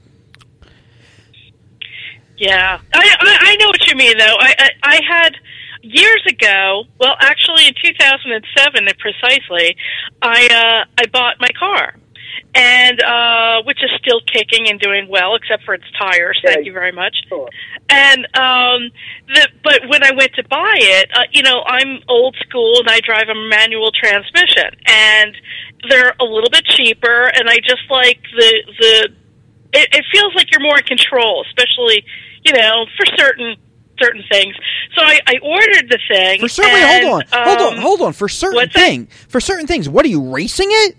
Yeah, I, I I know what you mean, though. I, I I had years ago. Well, actually, in two thousand seven, precisely, I uh, I bought my car, and uh, which is still kicking and doing well, except for its tires. Thank Yeah, you very much. Sure. And um, the but when I went to buy it, uh, you know, I'm old school and I drive a manual transmission, and they're a little bit cheaper, and I just like the the. It, it feels like you're more in control, especially, you know, for certain certain things. So I, I ordered the thing. for certain, and, hold on, hold on, um, hold on. For certain what's that? thing, for certain things, what are you racing it?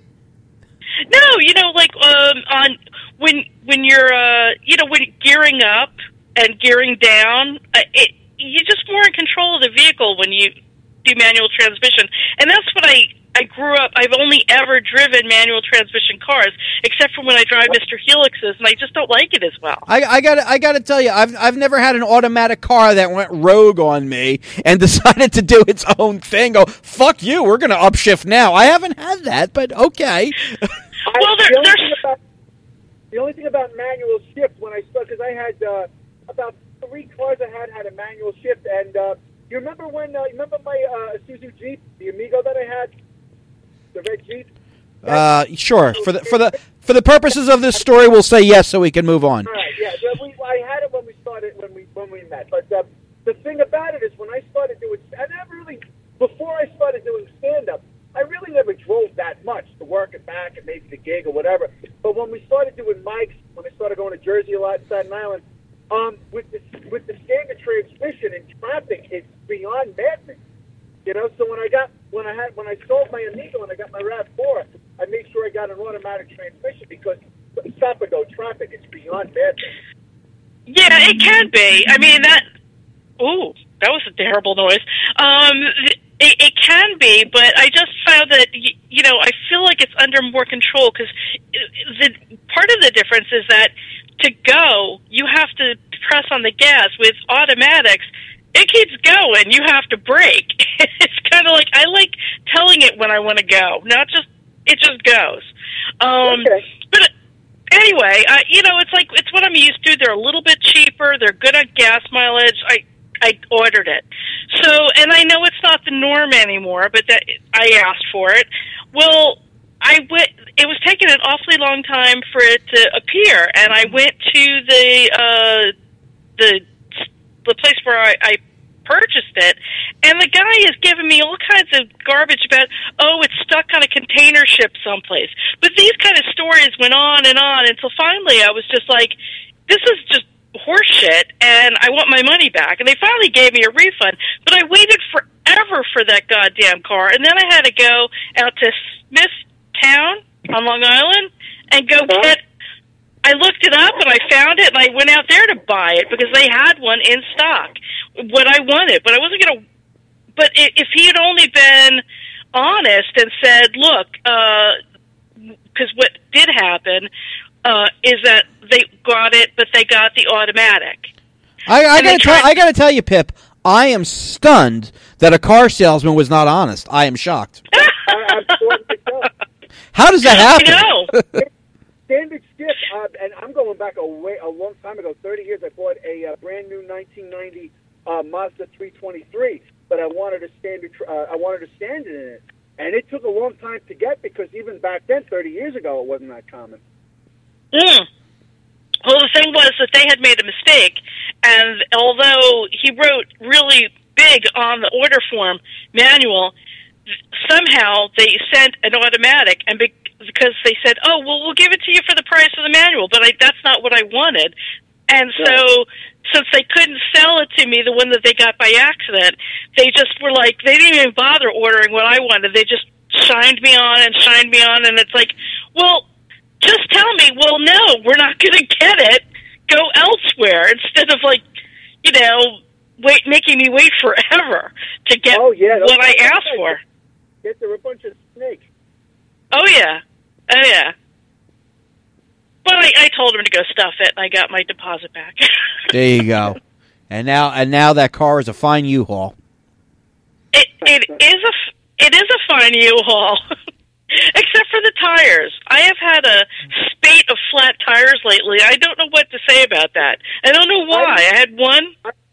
No, you know, like um, on when when you're uh, you know, when gearing up and gearing down, uh, it you're just more in control of the vehicle when you do manual transmission, and that's what I. I grew up, I've only ever driven manual transmission cars, except for when I drive Mister Helixes, and I just don't like it as well. I, I got I got to tell you, I've I've never had an automatic car that went rogue on me and decided to do its own thing. Go, fuck you, we're going to upshift now. I haven't had that, but okay. Well, there, the, only there's... thing about, the only thing about manual shift, when I started, because I had uh, about three cars I had had a manual shift, and uh, you remember when, uh, you remember my uh, Isuzu Jeep, the Amigo that I had? The red Jeep? Uh, sure. For the for the for the purposes of this story, we'll say yes, so we can move on. All right, yeah. Well, we, I had it when we started, when we when we met. But uh, the thing about it is, when I started doing, and I really, before I started doing stand-up, I really never drove that much to work and back and maybe the gig or whatever. But when we started doing mics, when I started going to Jersey a lot, Staten Island, um, with the with the standard transmission in traffic, it's beyond maddening. You know, so when I got when I had when I sold my Amigo and I got my RAV four, I made sure I got an automatic transmission because stop and go traffic is beyond bad. Yeah, it can be. I mean that. Ooh, that was a terrible noise. Um, it, it can be, but I just found that you know I feel like it's under more control because the part of the difference is that to go you have to press on the gas. With automatics, it keeps going. You have to brake. It's kind of like I like telling it when I want to go, not just it just goes. Um, okay. But anyway, uh, you know, it's like it's what I'm used to. They're a little bit cheaper. They're good on gas mileage. I I ordered it, so and I know it's not the norm anymore, but that I asked for it. Well, I went. It was taking an awfully long time for it to appear, and I went to the uh, the. the place where I, I purchased it, and the guy is giving me all kinds of garbage about, oh, it's stuck on a container ship someplace. But these kind of stories went on and on until finally I was just like, this is just horseshit, and I want my money back. And they finally gave me a refund, but I waited forever for that goddamn car. And then I had to go out to Smithtown on Long Island and go get. I looked it up and I found it, and I went out there to buy it because they had one in stock, what I wanted. But I wasn't going to. But if he had only been honest and said, "Look," because uh, what did happen uh, is that they got it, but they got the automatic. I, I gotta tried- tell, I gotta tell you, Pip. I am stunned that a car salesman was not honest. I am shocked. How does that happen? I know. Standard skip, uh, and I'm going back a way a long time ago, thirty years. I bought a uh, brand new nineteen ninety uh, Mazda three twenty-three, but I wanted a standard. Uh, I wanted a standard in it, and it took a long time to get because even back then, thirty years ago, it wasn't that common. Mm. Well, the thing was that they had made a mistake, and although he wrote really big on the order form manual, somehow they sent an automatic, and be- because they said, "Oh, well, we'll give it to you for the price of the manual," but I, that's not what I wanted. And so, Right. since they couldn't sell it to me, the one that they got by accident, they just were like, they didn't even bother ordering what I wanted. They just shined me on and shined me on, and it's like, well, just tell me, well, no, we're not going to get it. Go elsewhere instead of, like, you know, wait, making me wait forever to get Oh, yeah, those- what I asked for. Yes, there were a bunch of snakes. Oh, yeah. Oh, yeah. But I, I told him to go stuff it, and I got my deposit back. There you go. And now, and now that car is a fine U-Haul. It it is a f- it is a fine U-Haul, except for the tires. I have had a spate of flat tires lately. I don't know what to say about that. I don't know why. I had one.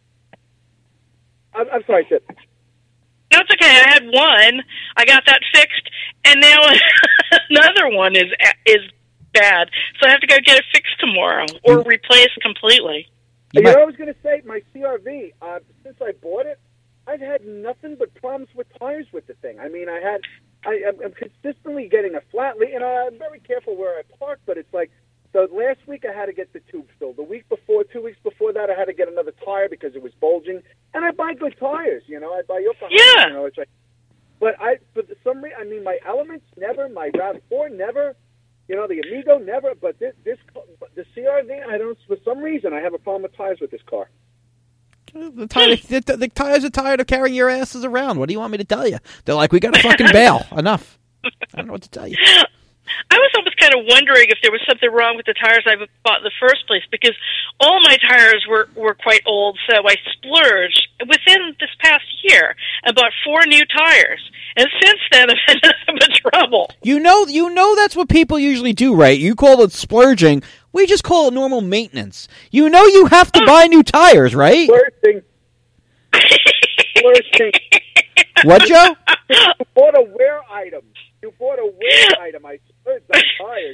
I'm, I'm sorry, Chip. No, it's okay. I had one. I got that fixed, and now another one is is bad. So I have to go get it fixed tomorrow or replaced completely. You You might- know what I was going to say? My C R V, uh, since I bought it, I've had nothing but problems with tires with the thing. I mean, I had, I, I'm, I'm consistently getting a flat leak, and I'm very careful where I park, but it's like, so last week I had to get the tube filled. The week before, two weeks before that, I had to get another tire because it was bulging. And I buy good tires, you know. I buy Yokohama, Yeah. you know. It's like, but I, for some reason, I mean, my Elements never, my RAV four never, you know, the Amigo never. But this, this, the C R V, I don't. For some reason, I have a problem with tires with this car. The, tire, the, the, the tires are tired of carrying your asses around. What do you want me to tell you? They're like, we got to fucking bail. Enough. I don't know what to tell you. I was almost kind of wondering if there was something wrong with the tires I bought in the first place, because all my tires were, were quite old, so I splurged within this past year and bought four new tires. And since then, I've had nothing but trouble. You know, you know that's what people usually do, right? You call it splurging. We just call it normal maintenance. You know you have to buy new tires, right? Flirting. Flirting. What, Joe? You bought a wear item. You bought a wear item. I splurged on tires.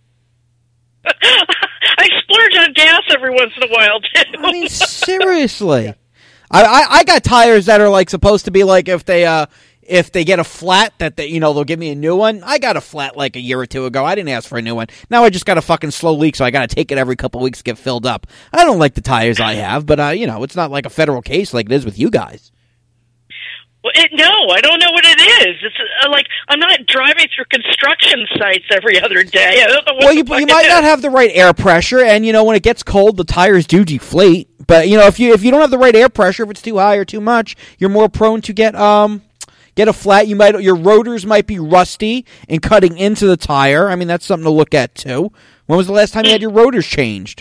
I splurge on gas every once in a while, too. I mean, seriously. I, I I got tires that are like supposed to be like if they uh if they get a flat that they you know they'll give me a new one. I got a flat like a year or two ago. I didn't ask for a new one. Now I just got a fucking slow leak, so I got to take it every couple weeks to get filled up. I don't like the tires I have, but uh you know it's not like a federal case like it is with you guys. Well, it, no, I don't know what it is. It's uh, like I'm not driving through construction sites every other day. I don't know what Well, the you fuck you it might is. not have the right air pressure, and you know when it gets cold, the tires do deflate. But you know if you if you don't have the right air pressure, if it's too high or too much, you're more prone to get um get a flat. You might your rotors might be rusty and cutting into the tire. I mean that's something to look at too. When was the last time you had your rotors changed?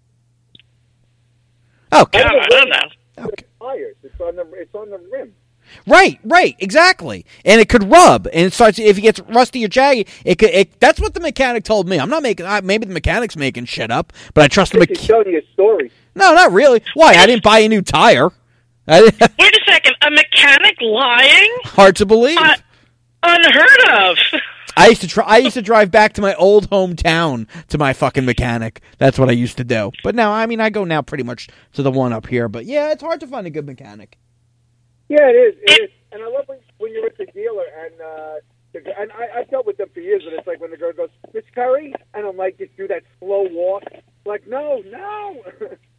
Okay. I don't know. Okay. Tires. It's on the. It's on the rim. Right, right, exactly. And it could rub, and it starts if it gets rusty or jaggy. It could. It, that's what the mechanic told me. I'm not making. I, maybe the mechanic's making shit up, but I trust the He's mechanic. telling you a story. No, not really. Why? I didn't buy a new tire. I didn't, Wait a second. A mechanic lying? hard to believe. Uh, unheard of. I used to try. I used to drive back to my old hometown to my fucking mechanic. That's what I used to do. But now, I mean, I go now pretty much to the one up here. But yeah, it's hard to find a good mechanic. Yeah, it is. It is. And I love when, when you're at the dealer and uh, the, and I, I've dealt with them for years. And it's like when the girl goes, "Miss Curry," and I'm like, just do that slow walk. Like, no, no.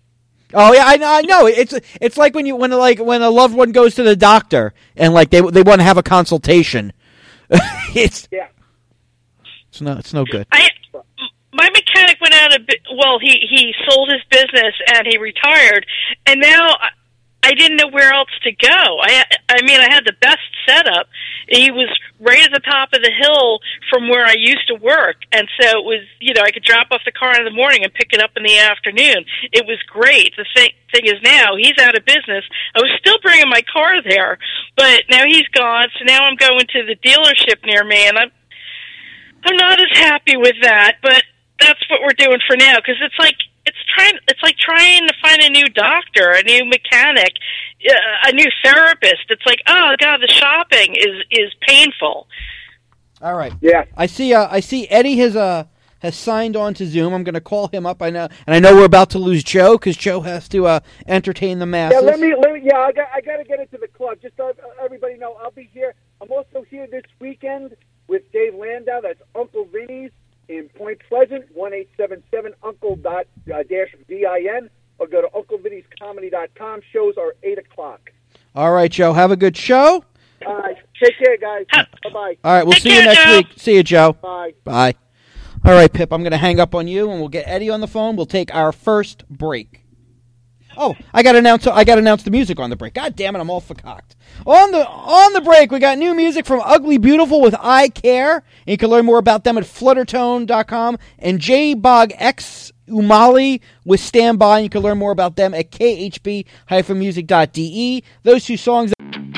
Oh yeah, I know. I know. It's it's like when you when like when a loved one goes to the doctor and like they they want to have a consultation. it's Yeah. it's no it's no good. I my mechanic went out of bu- well, he he sold his business and he retired, and now I, I didn't know where else to go. I I mean, I had the best setup. He was right at the top of the hill from where I used to work, and so it was, you know, I could drop off the car in the morning and pick it up in the afternoon. It was great. The thing thing is now he's out of business. I was still bringing my car there, but now he's gone. So now I'm going to the dealership near me, and I'm I'm not as happy with that. But that's what we're doing for now, because it's like it's trying. It's like trying to find a new doctor, a new mechanic, uh, a new therapist. It's like, oh god, the shopping is is painful. All right. Yeah. I see. Uh, I see. Eddie has uh has signed on to Zoom. I'm going to call him up. I know, and I know we're about to lose Joe because Joe has to uh, entertain the masses. Yeah, let me, let me. Yeah, I got, I got to get into the club. Just so everybody know, I'll be here. I'm also here this weekend with Dave Landau. That's Uncle Vinny's in Point Pleasant. One eight seven seven Uncle dot uh, dash V I N, or go to Uncle Vinny's Comedy dot com. Shows are eight o'clock. All right, Joe. Have a good show. All right, take care, guys. Bye bye. All right, we'll Take see you care, next Joe. week. See you, Joe. Bye. Bye. All right, Pip, I'm going to hang up on you, and we'll get Eddie on the phone. We'll take our first break. Oh, I got to announce. I got to announce the music on the break. God damn it, I'm all forcocked. On the on the break, we got new music from Ugly Beautiful with I Care. And you can learn more about them at fluttertone dot com, and J Bog X Umali with Stand By. And you can learn more about them at k h b dash music dot d e. Those two songs.